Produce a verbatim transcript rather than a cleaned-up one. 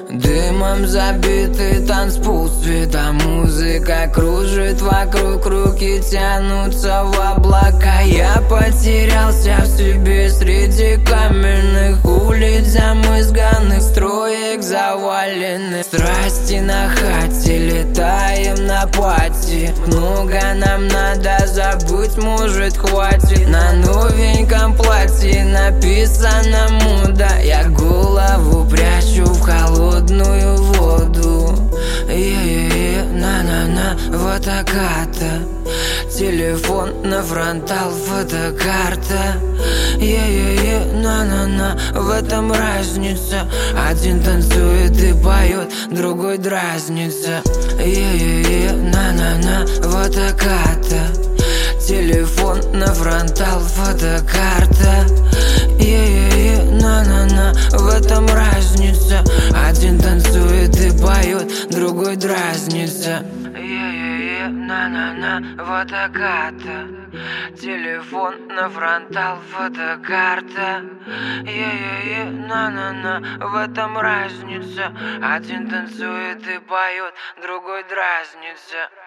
Дымом забитый танцпол, цвета музыка кружит вокруг, руки тянутся в облака. Я потерялся в себе среди каменных улиц, замызганных строек заваленных. Страсти на хате, летаем на пати. Много нам надо забыть, может хватит. На новеньком платье написано мода. Я голову прячу в холодную воду. Е-е-е, на-на-на, фотокарта. Телефон на фронтал, фотокарта. Е-е-е, на-на-на, в этом разница. Один танцует и поет, другой дразнится. Е-е-е, на-на-на, фотокарта. Телефон на фронтал, фотокарта. Е-е-е, на-на-на, в этом разница. Один танцует и поет, другой дразнится. Е-е-е, на-на-на, фотокарта. Телефон на фронтал, фотокарта. Е-е-е, на-на-на, в этом разница. Один танцует и поет, другой дразнится.